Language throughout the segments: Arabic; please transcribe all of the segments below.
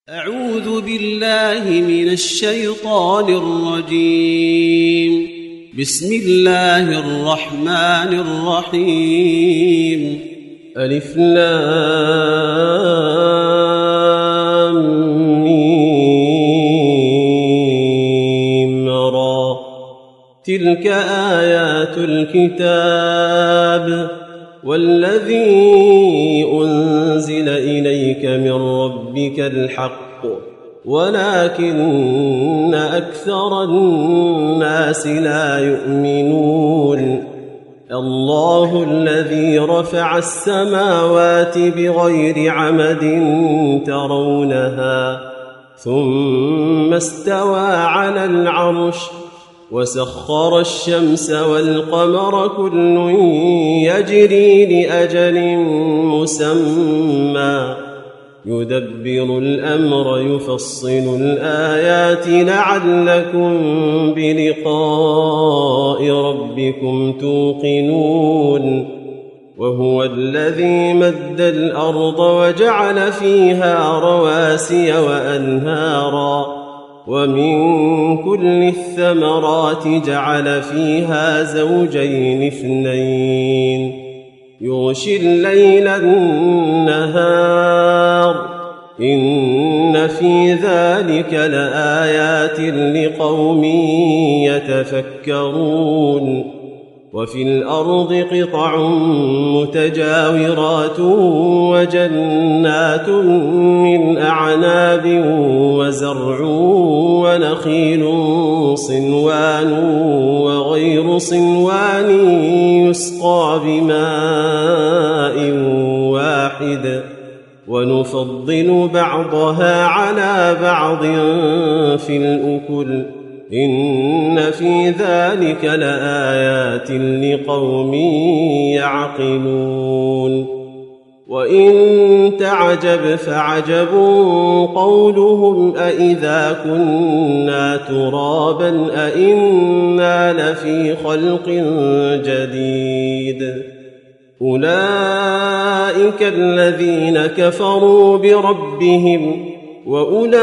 أعوذ بالله من الشيطان الرجيم. بسم الله الرحمن الرحيم. ألف لام ميم را. تلك آيات الكتاب والذي أنزل إليك من ربك الحق ولكن أكثر الناس لا يؤمنون. الله الذي رفع السماوات بغير عمد ترونها ثم استوى على العرش وسخر الشمس والقمر كل يجري لأجل مسمى يدبر الأمر يفصل الآيات لعلكم بلقاء ربكم توقنون. وهو الذي مد الأرض وجعل فيها رواسي وأنهارا ومن كل الثمرات جعل فيها زوجين اثنين يغشي الليل النهار إن في ذلك لآيات لقوم يتفكرون. وفي الأرض قطع متجاورات وجنات من أعناب وزرع ونخيل صنوان وغير صنوان يسقى بماء واحد ونفضل بعضها على بعض في الأكل إن في ذلك لآيات لقوم يعقلون. وإن تعجب فعجب قولهم أإذا كنا ترابا أإنا لفي خلق جديد. أولئك الذين كفروا بربهم وأولئك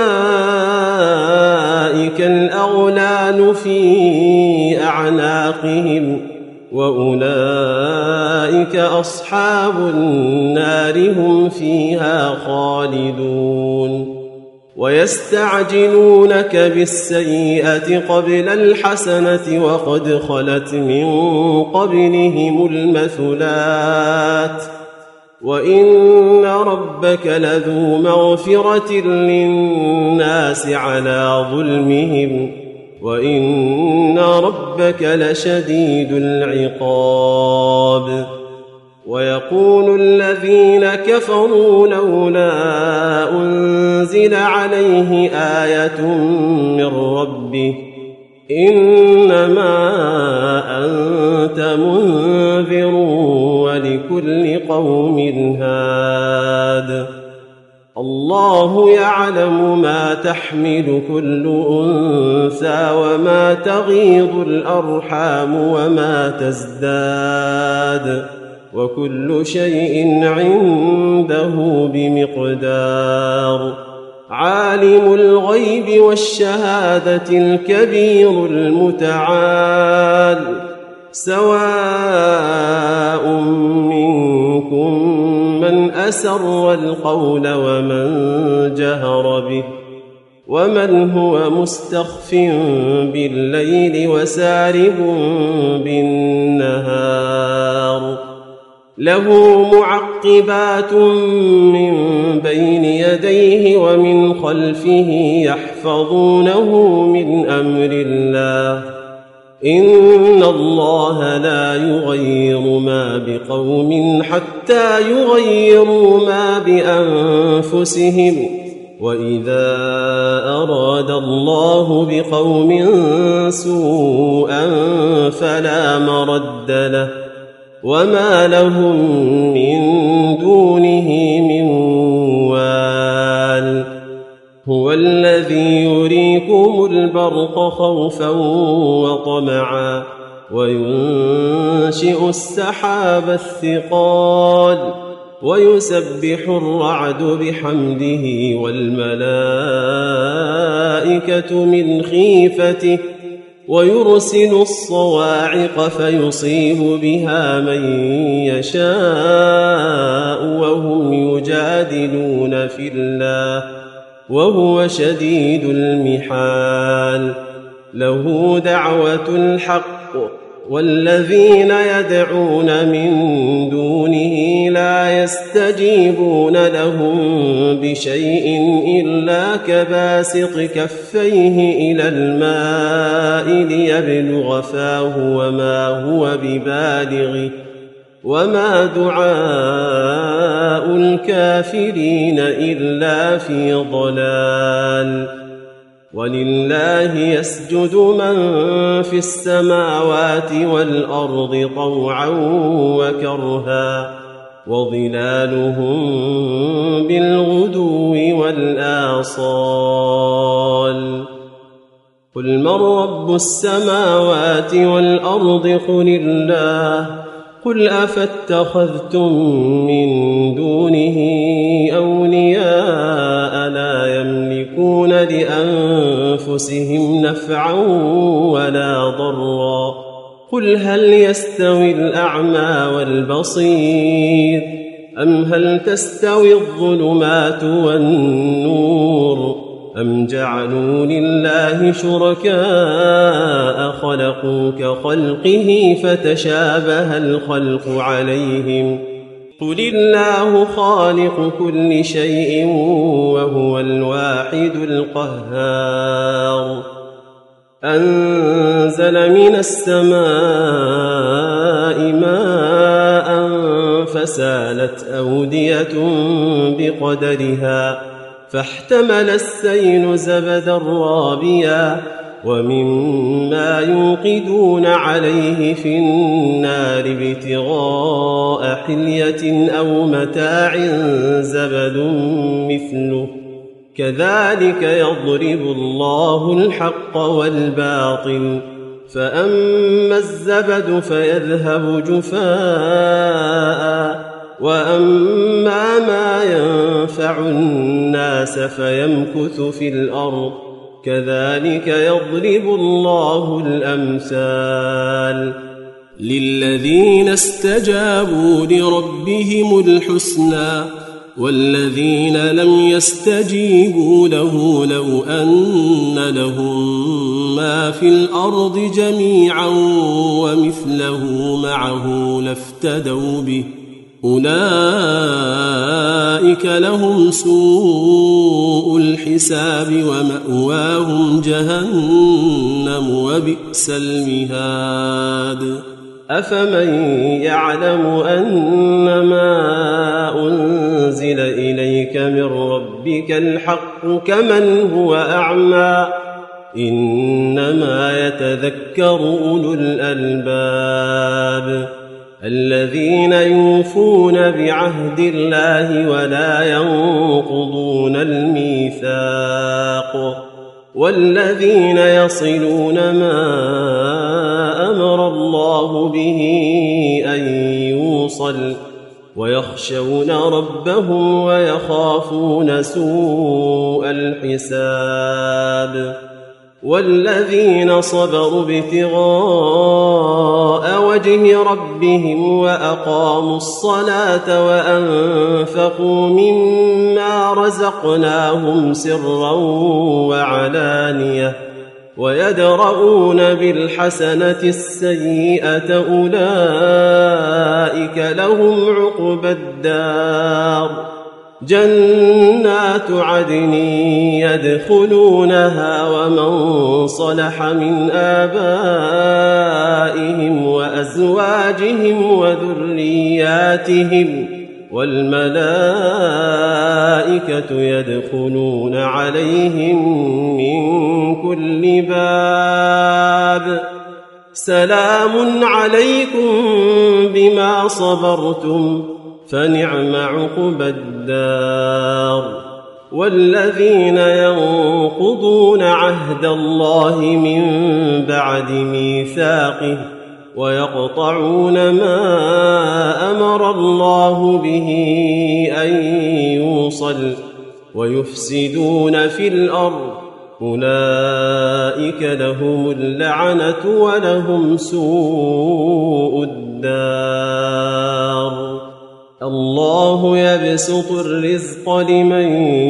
الأغلال في أعناقهم وأولئك أصحاب النار هم فيها خالدون. ويستعجلونك بالسيئة قبل الحسنة وقد خلت من قبلهم المثلات وإن ربك لذو مغفرة للناس على ظلمهم وإن ربك لشديد العقاب. ويقول الذين كفروا لولا أنزل عليه آية من ربه إنما أنت منذر ولكل قوم هاد. الله يعلم ما تحمل كل أنثى وما تغيض الأرحام وما تزداد وكل شيء عنده بمقدار. عالم الغيب والشهادة الكبير المتعال سواء منكم من أسر القول ومن جهر به ومن هو مستخف بالليل وسارب بالنهار. له معقبات من بين يديه ومن خلفه يحفظونه من أمر الله إن الله لا يغير ما بقوم حتى يغيروا ما بأنفسهم وإذا أراد الله بقوم سوءا فلا مرد له وما لهم من دونه من وال. هو الذي يريكم البرق خوفا وطمعا وينشئ السحاب الثقال ويسبح الرعد بحمده والملائكة من خيفته ويرسل الصواعق فيصيب بها من يشاء وهم يجادلون في الله وهو شديد المحال. له دعوة الحق والذين يدعون من دونه لا يستجيبون لهم بشيء إلا كباسط كفيه إلى الماء ليبلغ فاه وما هو ببالغه وما دعاء الكافرين إلا في ضلال. ولله يسجد من في السماوات والأرض طوعا وكرها وظلالهم بالغدو والآصال. قل من رب السماوات والأرض قل الله. قل أفاتخذتم من دونه أولياء لا يملكون لأنفسهم نفعا ولا ضرا. قل هل يستوي الأعمى والبصير أم هل تستوي الظلمات والنور أم جعلوا لله شركاء خلقوا كخلقه فتشابه الخلق عليهم. قل الله خالق كل شيء وهو الواحد القهار. أنزل من السماء ماء فسالت أودية بقدرها فاحتمل السيل زبدا رابيا ومما يوقدون عليه في النار ابتغاء حلية أو متاع زبد مثله كذلك يضرب الله الحق والباطل. فأما الزبد فيذهب جفاء وأما ما ينفع الناس فيمكث في الأرض كذلك يضرب الله الأمثال. للذين استجابوا لربهم الحسنى والذين لم يستجيبوا له لو أن لهم ما في الأرض جميعا ومثله معه لافتدوا به أولئك لهم سوء الحساب ومأواهم جهنم وبئس المهاد. أفمن يعلم أنما أنزل إليك من ربك الحق كمن هو أعمى إنما يتذكر أولو الألباب الذين يوفون بعهد الله ولا ينقضون الميثاق والذين يصلون ما أمر الله به أن يوصل ويخشون ربهم ويخافون سوء الحساب والذين صبروا ابتغاء وجه ربهم وأقاموا الصلاة وأنفقوا مما رزقناهم سرا وعلانية ويدرؤون بالحسنة السيئة أولئك لهم عقبى الدار جنات عدن يدخلونها ومن صلح من آبائهم وأزواجهم وذرياتهم والملائكة يدخلون عليهم من كل باب سلام عليكم بما صبرتم فنعم عقبى الدار. والذين ينقضون عهد الله من بعد ميثاقه ويقطعون ما أمر الله به أن يوصل ويفسدون في الأرض أولئك لهم اللعنة ولهم سوء الدار. الله يبسط الرزق لمن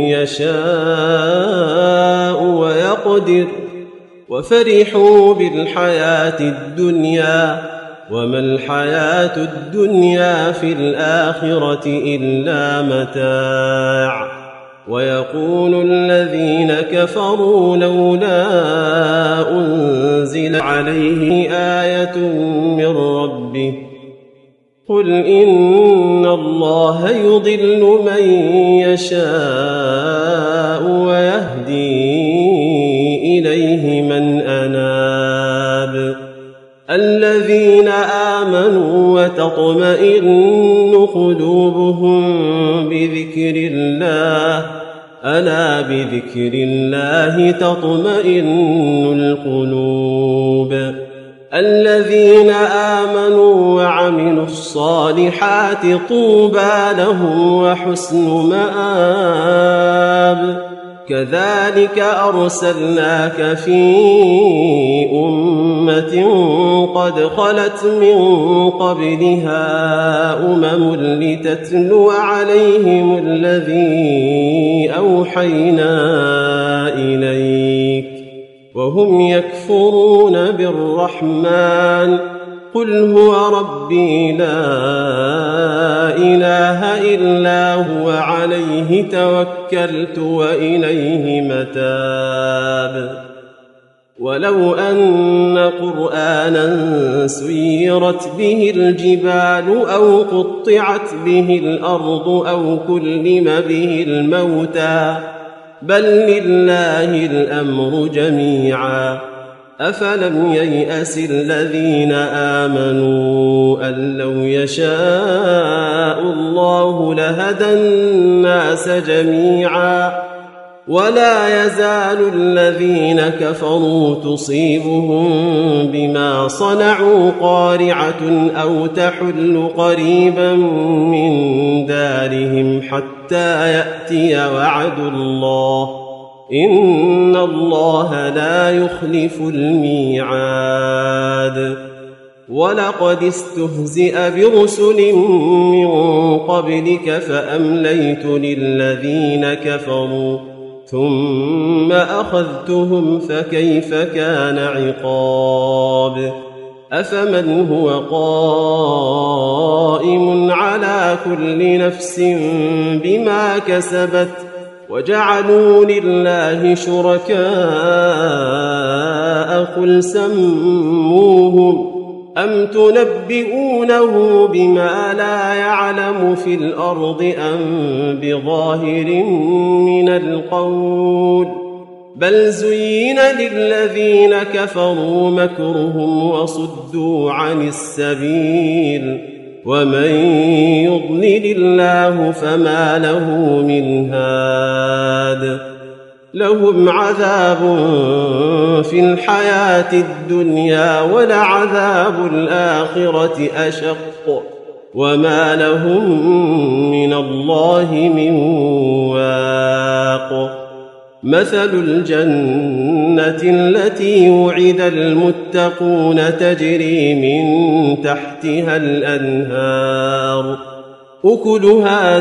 يشاء ويقدر وفرحوا بالحياة الدنيا وما الحياة الدنيا في الآخرة إلا متاع. ويقول الذين كفروا لولا أنزل عليه آية من ربه قل إن الله يضل من يشاء ويهدي إليه من أناب. الذين آمنوا وتطمئن قلوبهم بذكر الله ألا بذكر الله تطمئن القلوب. الذين آمنوا وعملوا الصالحات طوبى لهم وحسن مآب. كذلك أرسلناك في أمة قد خلت من قبلها لتتلو عليهم الذي أوحينا إليك وهم يكفرون بالرحمن قل هو ربي لا إله إلا هو عليه توكلت وإليه متاب. ولو أن قرآنا سيرت به الجبال أو قطعت به الأرض أو كلم به الموتى بل لله الأمر جميعا أفلم ييأس الذين آمنوا أن لو يشاء الله لهدى الناس جميعا ولا يزال الذين كفروا تصيبهم بما صنعوا قارعة أو تحل قريبا من دارهم حتى يأتي وعد الله إن الله لا يخلف الميعاد. ولقد استهزئ برسل من قبلك فأمليت للذين كفروا ثم أخذتهم فكيف كان عقاب. أفمن هو قائم على كل نفس بما كسبت وجعلوا لله شركاء قل سموهم أم تنبئونه بما لا يعلم في الأرض أم بظاهر من القول بل زين للذين كفروا مكرهم وصدوا عن السبيل ومن يضلل الله فما له من هاد. لهم عذاب في الحياة الدنيا ولعذاب الآخرة أشق وما لهم من الله من واق. مثل الجنة التي وعد المتقون تجري من تحتها الأنهار أكلها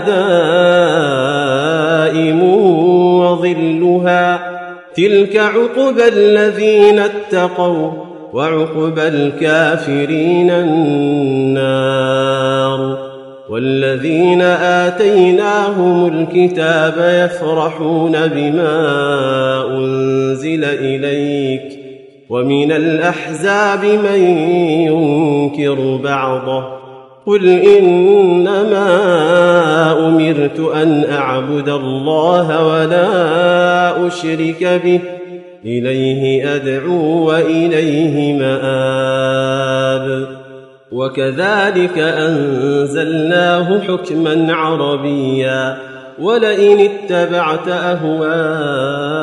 دائم وظلها تلك عقبى الذين اتقوا وعقبى الكافرين النار. والذين آتيناهم الكتاب يفرحون بما أنزل إليك ومن الأحزاب من ينكر بعضه قل إنما أمرت أن أعبد الله ولا أشرك به إليه أدعو وإليه مآب. وكذلك أنزلناه حكما عربيا ولئن اتبعت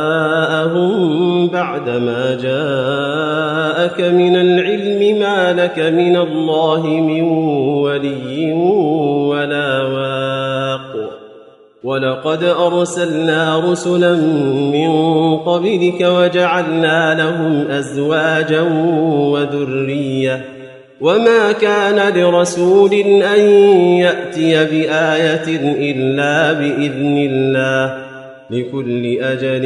أهواءهم بعدما جاءك من العلم ما لك لك من الله من ولي ولا واق. ولقد أرسلنا رسلا من قبلك وجعلنا لهم أزواجا وذرية، وما كان لرسول أن يأتي بآية إلا بإذن الله، لكل أجل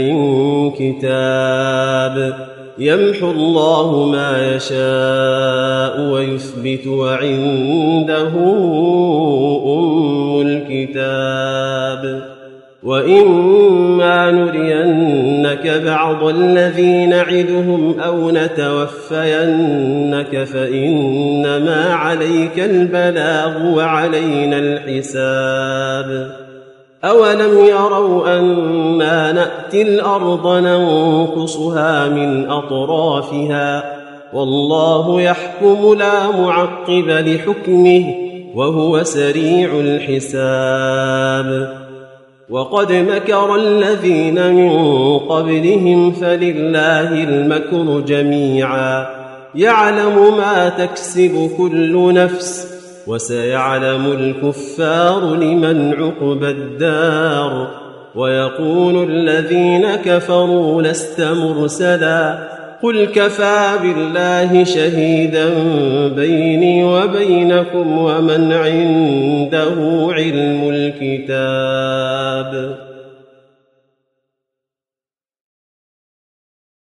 كتاب. يمحو الله ما يشاء ويثبت وعنده أم الكتاب. وإما نرينك بعض الذي نعدهم أو نتوفينك فإنما عليك البلاغ وعلينا الحساب. أولم يروا أنا نأتي الأرض ننقصها من أطرافها والله يحكم لا معقب لحكمه وهو سريع الحساب. وقد مكر الذين من قبلهم فلله المكر جميعا يعلم ما تكسب كل نفس وسيعلم الكفار لمن عقبى الدار. ويقول الذين كفروا لست مرسلا قل كفى بالله شهيدا بيني وبينكم ومن عنده علم الكتاب.